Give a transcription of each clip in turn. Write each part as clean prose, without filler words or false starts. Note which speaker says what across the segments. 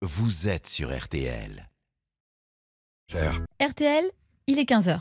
Speaker 1: vous êtes sur RTL.
Speaker 2: RTL, il est 15h.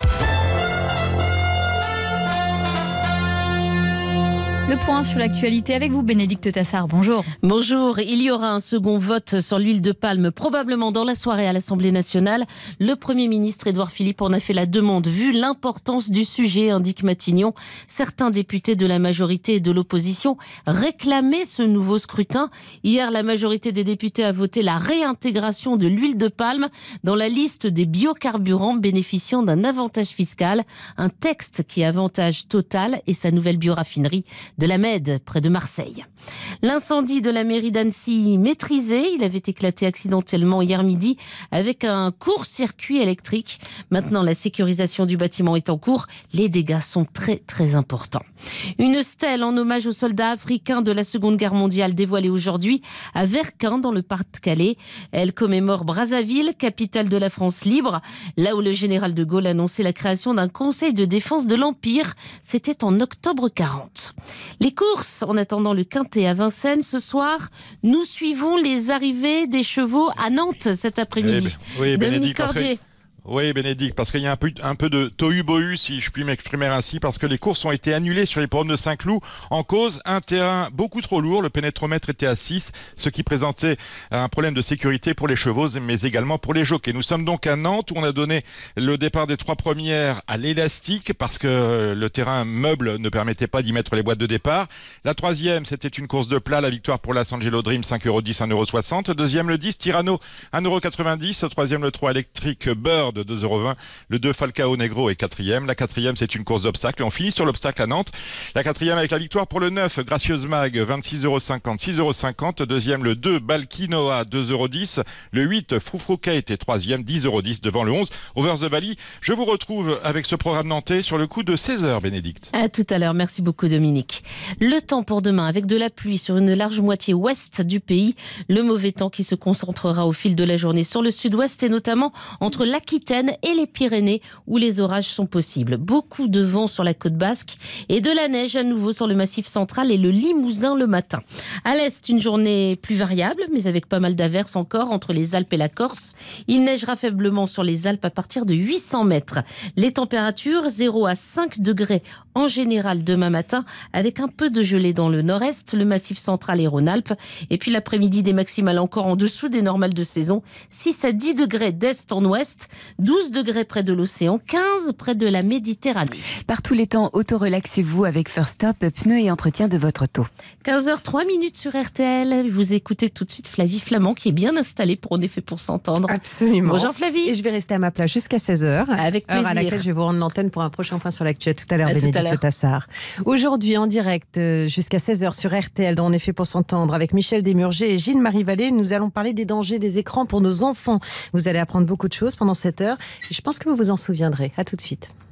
Speaker 2: Le point sur l'actualité avec vous, Bénédicte Tassard. Bonjour.
Speaker 3: Bonjour. Il y aura un second vote sur l'huile de palme, probablement dans la soirée à l'Assemblée nationale. Le Premier ministre Édouard Philippe en a fait la demande, vu l'importance du sujet, indique Matignon. Certains députés de la majorité et de l'opposition réclamaient ce nouveau scrutin. Hier, la majorité des députés a voté la réintégration de l'huile de palme dans la liste des biocarburants bénéficiant d'un avantage fiscal. Un texte qui avantage Total et sa nouvelle bioraffinerie de la Mède, près de Marseille. L'incendie de la mairie d'Annecy maîtrisé, il avait éclaté accidentellement hier midi avec un court-circuit électrique. Maintenant, la sécurisation du bâtiment est en cours. Les dégâts sont très importants. Une stèle en hommage aux soldats africains de la Seconde Guerre mondiale dévoilée aujourd'hui à Verquins, dans le Pas-de-Calais. Elle commémore Brazzaville, capitale de la France libre, là où le général de Gaulle annonçait la création d'un conseil de défense de l'Empire. C'était en octobre 40. Les courses, en attendant le Quintet à Vincennes ce soir, nous suivons les arrivées des chevaux à Nantes cet après-midi.
Speaker 4: Oui,
Speaker 3: Dominique Cordier.
Speaker 4: Oui, Bénédicte, parce qu'il y a un peu de tohu-bohu, si je puis m'exprimer ainsi, parce que les courses ont été annulées sur les hippodromes de Saint-Cloud. En cause, un terrain beaucoup trop lourd. Le pénétromètre était à 6, ce qui présentait un problème de sécurité pour les chevaux, mais également pour les jockeys. Nous sommes donc à Nantes, où on a donné le départ des 3 premières à l'élastique, parce que le terrain meuble ne permettait pas d'y mettre les boîtes de départ. La 3e, c'était une course de plat, la victoire pour la Sangelo Dream, 5,10 €, 1,60 €. Deuxième, le 10, Tirano, 1,90 €. Troisième, le 3 électrique Bird, de 2,20 €. Le 2 Falcao Negro est 4e. La 4e, c'est une course d'obstacles. Et on finit sur l'obstacle à Nantes. La 4e avec la victoire pour le 9 Gracieuse Mag, 26,50 €, 6,50 €. Deuxième, le 2 Balkinoa, 2,10 €. Le 8 Froufrouquet était 3e, 10,10 € devant le 11 Overs the Valley. Je vous retrouve avec ce programme nantais sur le coup de 16h, Bénédicte.
Speaker 3: À tout à l'heure. Merci beaucoup, Dominique. Le temps pour demain, avec de la pluie sur une large moitié ouest du pays. Le mauvais temps qui se concentrera au fil de la journée sur le sud-ouest et notamment entre l'Aquitaine et les Pyrénées où les orages sont possibles. Beaucoup de vent sur la côte basque et de la neige à nouveau sur le massif central et le Limousin le matin. À l'est, une journée plus variable, mais avec pas mal d'averses encore entre les Alpes et la Corse. Il neigera faiblement sur les Alpes à partir de 800 mètres. Les températures 0 à 5 degrés en général demain matin, avec un peu de gelée dans le nord-est, le massif central et Rhône-Alpes. Et puis l'après-midi, des maximales encore en dessous des normales de saison. 6 à 10 degrés d'est en ouest, 12 degrés près de l'océan, 15 près de la Méditerranée.
Speaker 5: Par tous les temps, auto-relaxez-vous avec First Stop, pneus et entretien de votre auto.
Speaker 3: 15h03 sur RTL. Vous écoutez tout de suite Flavie Flamand qui est bien installée pour En effet pour s'entendre.
Speaker 6: Absolument.
Speaker 3: Bonjour Flavie.
Speaker 6: Et je vais rester à ma place jusqu'à 16h.
Speaker 3: Avec plaisir.
Speaker 6: Heure à laquelle je vais vous rendre l'antenne pour un prochain point sur l'actu. À tout à l'heure,
Speaker 3: À tout à
Speaker 6: Bénédicte
Speaker 3: l'heure.
Speaker 6: Tassard. Aujourd'hui, en direct, jusqu'à 16h sur RTL, dans En effet pour s'entendre, avec Michel Desmurger et Gilles-Marie Vallée, nous allons parler des dangers des écrans pour nos enfants. Vous allez apprendre beaucoup de choses pendant cette heure. Et je pense que vous vous en souviendrez. À tout de suite.